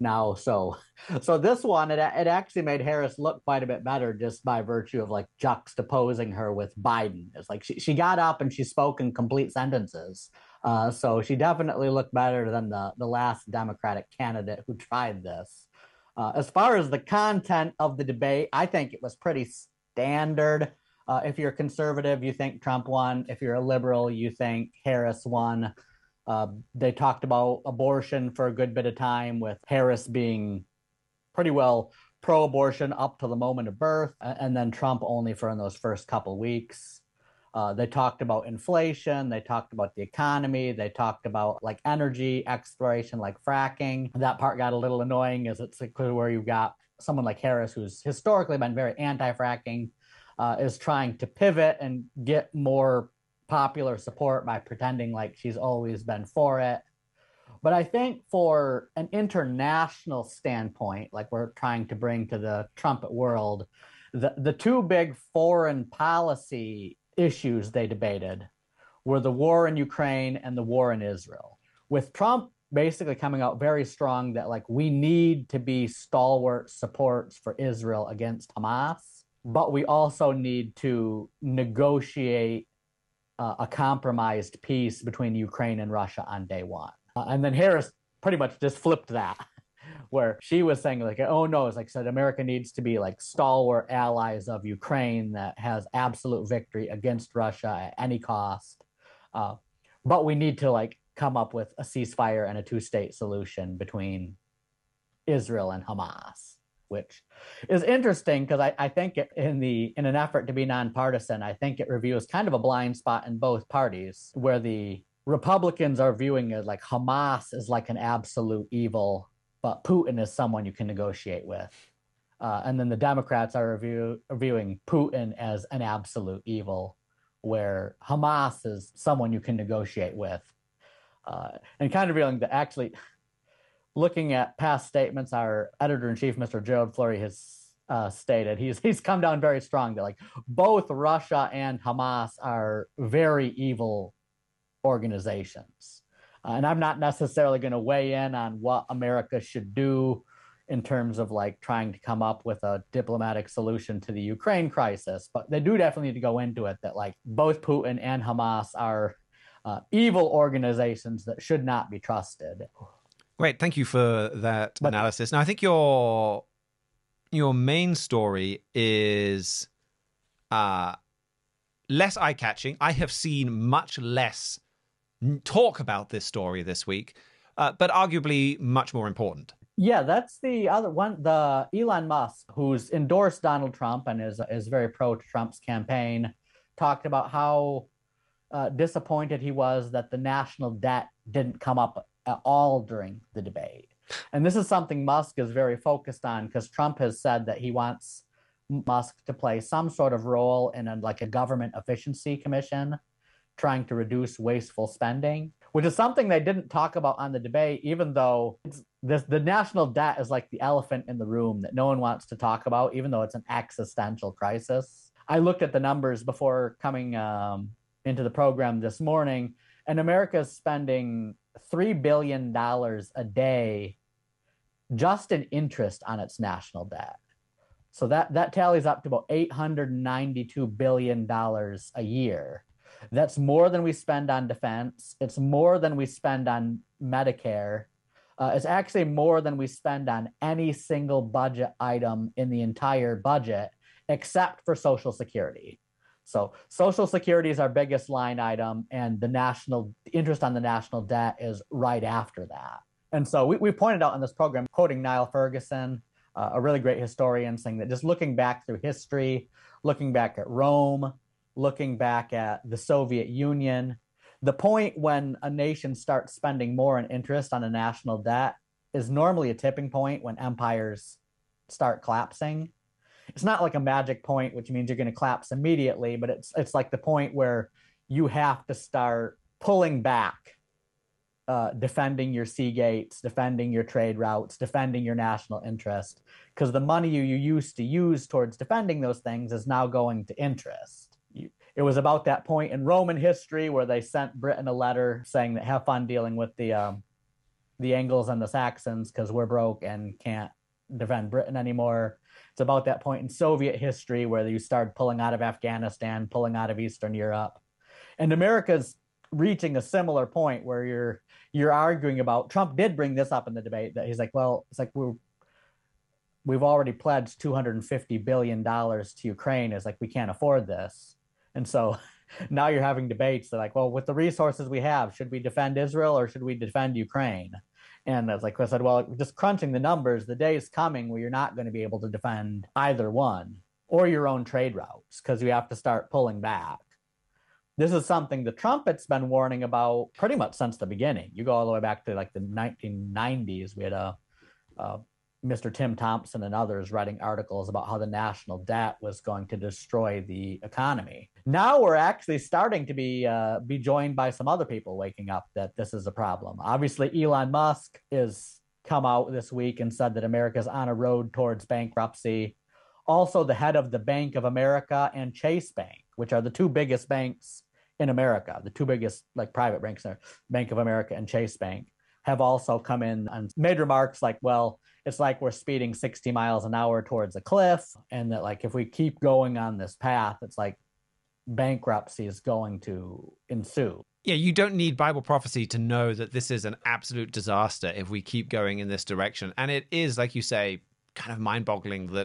now. So, so this one, it, it actually made Harris look quite a bit better just by virtue of like juxtaposing her with Biden. It's like she, she got up and she spoke in complete sentences. Uh, so she definitely looked better than the, the last Democratic candidate who tried this. Uh, as far as the content of the debate, I think it was pretty standard. Uh, if you're a conservative, you think Trump won. If you're a liberal, you think Harris won. Uh, they talked about abortion for a good bit of time, with Harris being pretty well pro-abortion up to the moment of birth, and then Trump only for in those first couple weeks. Uh, they talked about inflation. They talked about the economy. They talked about like energy exploration, like fracking. That part got a little annoying, as it's clear where you've got someone like Harris, who's historically been very anti-fracking, uh, is trying to pivot and get more popular support by pretending like she's always been for it. But I think for an international standpoint, like we're trying to bring to the trumpet world, the, the two big foreign policy issues they debated were the war in Ukraine and the war in Israel, with Trump basically coming out very strong that like we need to be stalwart supports for Israel against Hamas, but we also need to negotiate uh, a compromised peace between Ukraine and Russia on day one. Uh, and then Harris pretty much just flipped that, where she was saying like, oh no, it's like said America needs to be like stalwart allies of Ukraine that has absolute victory against Russia at any cost. Uh, but we need to like come up with a ceasefire and a two-state solution between Israel and Hamas, which is interesting because I, I think it, in the in an effort to be nonpartisan, I think it reveals kind of a blind spot in both parties, where the Republicans are viewing it like Hamas is like an absolute evil, but Putin is someone you can negotiate with. Uh, and then the Democrats are review, viewing Putin as an absolute evil, where Hamas is someone you can negotiate with. Uh, and kind of revealing that actually, looking at past statements, our editor-in-chief, Mister Gerald Fleury, has uh, stated, he's, he's come down very strong that like both Russia and Hamas are very evil organizations. Uh, and I'm not necessarily going to weigh in on what America should do in terms of like trying to come up with a diplomatic solution to the Ukraine crisis, but they do definitely need to go into it that like both Putin and Hamas are uh, evil organizations that should not be trusted. Great, thank you for that but, analysis. Now, I think your your main story is uh, less eye-catching. I have seen much less talk about this story this week, uh, but arguably much more important. Yeah, that's the other one. The Elon Musk, who's endorsed Donald Trump and is is very pro Trump's campaign, talked about how uh, disappointed he was that the national debt didn't come up at all during the debate. And this is something Musk is very focused on, because Trump has said that he wants Musk to play some sort of role in a, like a government efficiency commission, trying to reduce wasteful spending, which is something they didn't talk about on the debate, even though it's, this, the national debt is like the elephant in the room that no one wants to talk about, even though it's an existential crisis. I looked at the numbers before coming um, into the program this morning, and America is spending three billion dollars a day just in interest on its national debt. So that, that tallies up to about eight hundred ninety-two billion dollars a year. That's more than we spend on defense. It's more than we spend on Medicare. Uh, it's actually more than we spend on any single budget item in the entire budget, except for Social Security. So Social Security is our biggest line item, and the national interest on the national debt is right after that. And so we, we pointed out in this program, quoting Niall Ferguson, uh, a really great historian, saying that just looking back through history, looking back at Rome, looking back at the Soviet Union, the point when a nation starts spending more in interest on a national debt is normally a tipping point when empires start collapsing. It's not like a magic point, which means you're going to collapse immediately, but it's it's like the point where you have to start pulling back, uh, defending your sea gates, defending your trade routes, defending your national interest, because the money you, you used to use towards defending those things is now going to interest. You, it was about that point in Roman history where they sent Britain a letter saying that have fun dealing with the um, the Angles and the Saxons because we're broke and can't defend Britain anymore. It's about that point in Soviet history where you started pulling out of Afghanistan, pulling out of Eastern Europe. And America's reaching a similar point where you're you're arguing about, Trump did bring this up in the debate, that he's like, well, it's like we're we've already pledged two hundred fifty billion dollars to Ukraine. It's like, we can't afford this. And so now you're having debates that like, well, with the resources we have, should we defend Israel or should we defend Ukraine? And as like Chris said, well, just crunching the numbers, the day is coming where you're not going to be able to defend either one or your own trade routes because you have to start pulling back. This is something the trumpet's been warning about pretty much since the beginning. You go all the way back to like the nineteen nineties. We had a, a Mister Tim Thompson and others writing articles about how the national debt was going to destroy the economy. Now we're actually starting to be uh, be joined by some other people waking up that this is a problem. Obviously, Elon Musk has come out this week and said that America's on a road towards bankruptcy. Also, the head of the Bank of America and Chase Bank, which are the two biggest banks in America, the two biggest like private banks there, Bank of America and Chase Bank, have also come in and made remarks like, well, it's like we're speeding sixty miles an hour towards a cliff. And that like, if we keep going on this path, it's like bankruptcy is going to ensue. Yeah, you don't need Bible prophecy to know that this is an absolute disaster if we keep going in this direction. And it is, like you say, kind of mind-boggling that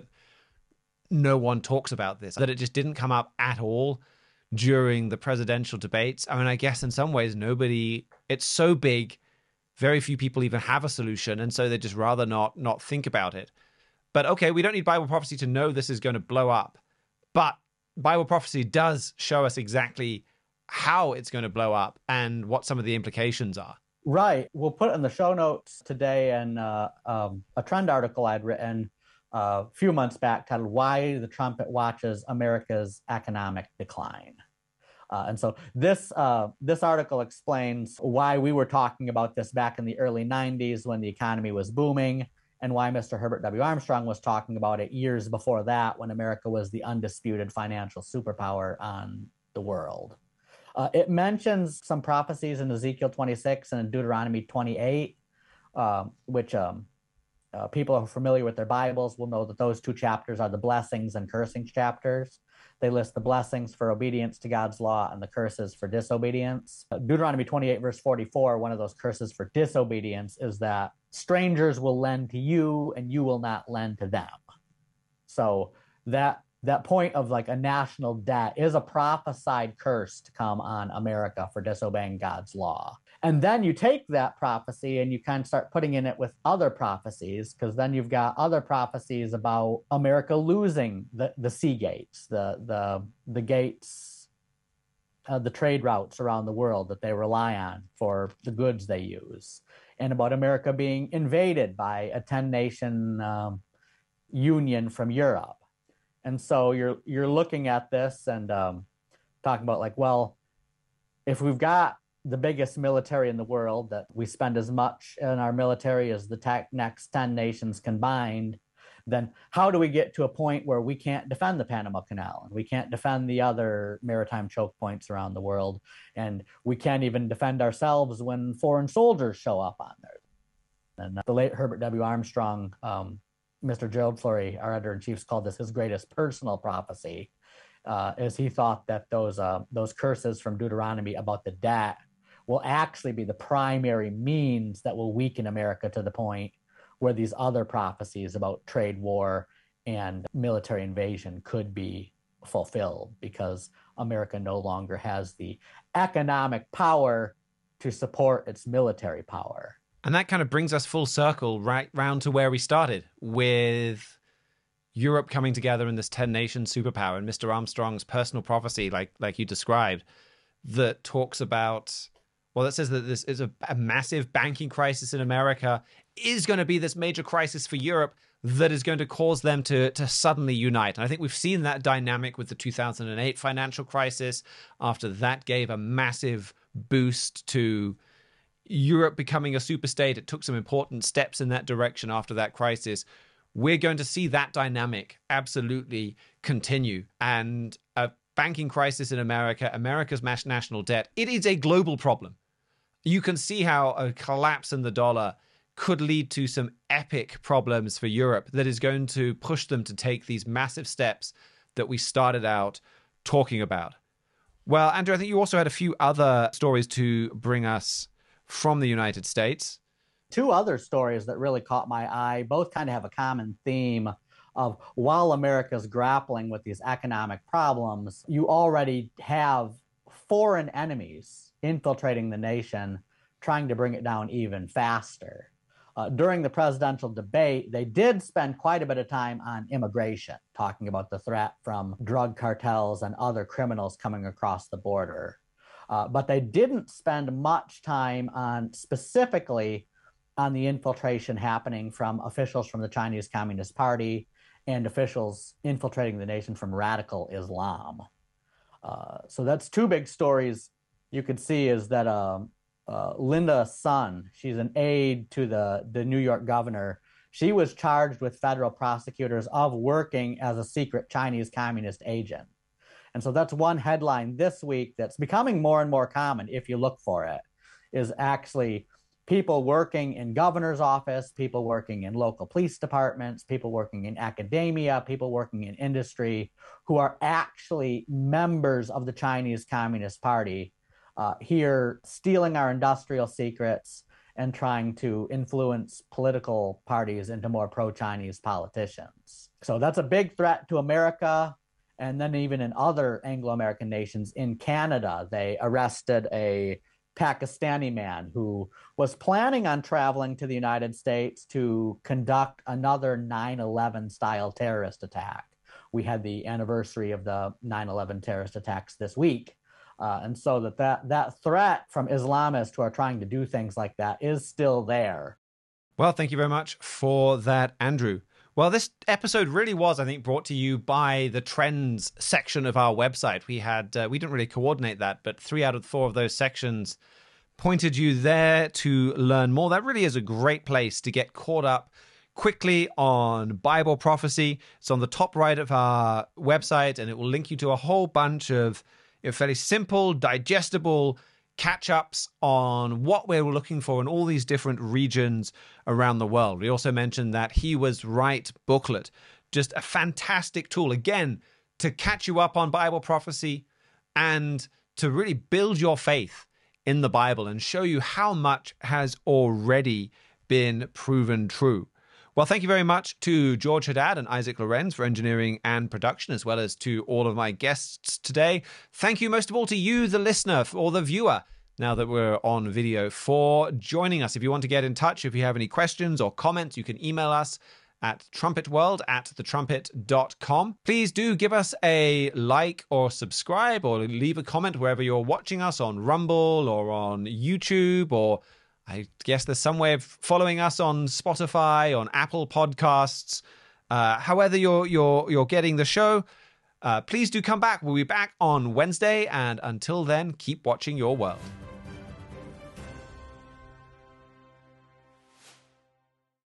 no one talks about this, that it just didn't come up at all during the presidential debates. I mean, I guess in some ways, nobody, it's so big, very few people even have a solution, and so they just rather not not think about it. But okay, we don't need Bible prophecy to know this is going to blow up. But Bible prophecy does show us exactly how it's going to blow up and what some of the implications are. Right. We'll put it in the show notes today, and uh, um, a trend article I'd written a few months back titled "Why the Trumpet Watches America's Economic Decline." Uh, and so this uh, this article explains why we were talking about this back in the early nineties when the economy was booming, and why Mister Herbert W. Armstrong was talking about it years before that when America was the undisputed financial superpower on the world. Uh, it mentions some prophecies in Ezekiel twenty-six and in Deuteronomy twenty-eight, um, which um, uh, people who are familiar with their Bibles will know that those two chapters are the blessings and cursings chapters. They list the blessings for obedience to God's law and the curses for disobedience. Deuteronomy twenty-eight, verse forty-four, one of those curses for disobedience is that strangers will lend to you and you will not lend to them. So that that point of like a national debt is a prophesied curse to come on America for disobeying God's law. And then you take that prophecy and you kind of start putting in it with other prophecies, because then you've got other prophecies about America losing the, the sea gates, the the the gates, uh, the trade routes around the world that they rely on for the goods they use, and about America being invaded by a ten-nation um, union from Europe. And so you're you're looking at this and um, talking about like, well, if we've got the biggest military in the world, that we spend as much in our military as the te- next ten nations combined, then how do we get to a point where we can't defend the Panama Canal and we can't defend the other maritime choke points around the world, and we can't even defend ourselves when foreign soldiers show up on there? And the late Herbert W. Armstrong, um, Mister Gerald Flurry, our editor-in-chief, called this his greatest personal prophecy, uh, as he thought that those uh, those curses from Deuteronomy about the debt will actually be the primary means that will weaken America to the point where these other prophecies about trade war and military invasion could be fulfilled, because America no longer has the economic power to support its military power. And that kind of brings us full circle right round to where we started, with Europe coming together in this ten-nation superpower, and Mister Armstrong's personal prophecy, like like you described, that talks about, well, that says that this is a, a massive banking crisis in America is going to be this major crisis for Europe that is going to cause them to, to suddenly unite. And I think we've seen that dynamic with the two thousand eight financial crisis. After that gave a massive boost to Europe becoming a superstate. It took some important steps in that direction after that crisis. We're going to see that dynamic absolutely continue. And a banking crisis in America, America's mass national debt, it is a global problem. You can see how a collapse in the dollar could lead to some epic problems for Europe that is going to push them to take these massive steps that we started out talking about. Well, Andrew, I think you also had a few other stories to bring us from the United States. Two other stories that really caught my eye, both kind of have a common theme of while America's grappling with these economic problems, you already have foreign enemies infiltrating the nation, trying to bring it down even faster. Uh, during the presidential debate, they did spend quite a bit of time on immigration, talking about the threat from drug cartels and other criminals coming across the border. Uh, but they didn't spend much time on specifically on the infiltration happening from officials from the Chinese Communist Party and officials infiltrating the nation from radical Islam. Uh, so that's two big stories you could see is that uh, uh, Linda Sun, she's an aide to the, the New York governor. She was charged with federal prosecutors of working as a secret Chinese communist agent. And so that's one headline this week that's becoming more and more common if you look for it, is actually people working in governor's office, people working in local police departments, people working in academia, people working in industry who are actually members of the Chinese Communist Party uh, here stealing our industrial secrets and trying to influence political parties into more pro-Chinese politicians. So that's a big threat to America. And then even in other Anglo-American nations, in Canada, they arrested a Pakistani man who was planning on traveling to the United States to conduct another nine eleven style terrorist attack. We had the anniversary of the nine eleven terrorist attacks this week. Uh, and so that, that that threat from Islamists who are trying to do things like that is still there. Well, thank you very much for that, Andrew. Well, this episode really was, I think, brought to you by the trends section of our website. We had, uh, we didn't really coordinate that, but three out of four of those sections pointed you there to learn more. That really is a great place to get caught up quickly on Bible prophecy. It's on the top right of our website, and it will link you to a whole bunch of you know, fairly simple, digestible catch-ups on what we're looking for in all these different regions around the world. We also mentioned that He Was Right booklet, just a fantastic tool, again, to catch you up on Bible prophecy and to really build your faith in the Bible and show you how much has already been proven true. Well, thank you very much to George Haddad and Isaac Lorenz for engineering and production, as well as to all of my guests today. Thank you most of all to you, the listener or the viewer, now that we're on video, for joining us. If you want to get in touch, if you have any questions or comments, you can email us at trumpetworld at the trumpet dot com. Please do give us a like or subscribe or leave a comment wherever you're watching us, on Rumble or on YouTube, or I guess there's some way of following us on Spotify, on Apple Podcasts. Uh, however you're you're you're getting the show, uh, please do come back. We'll be back on Wednesday, and until then, keep watching your world.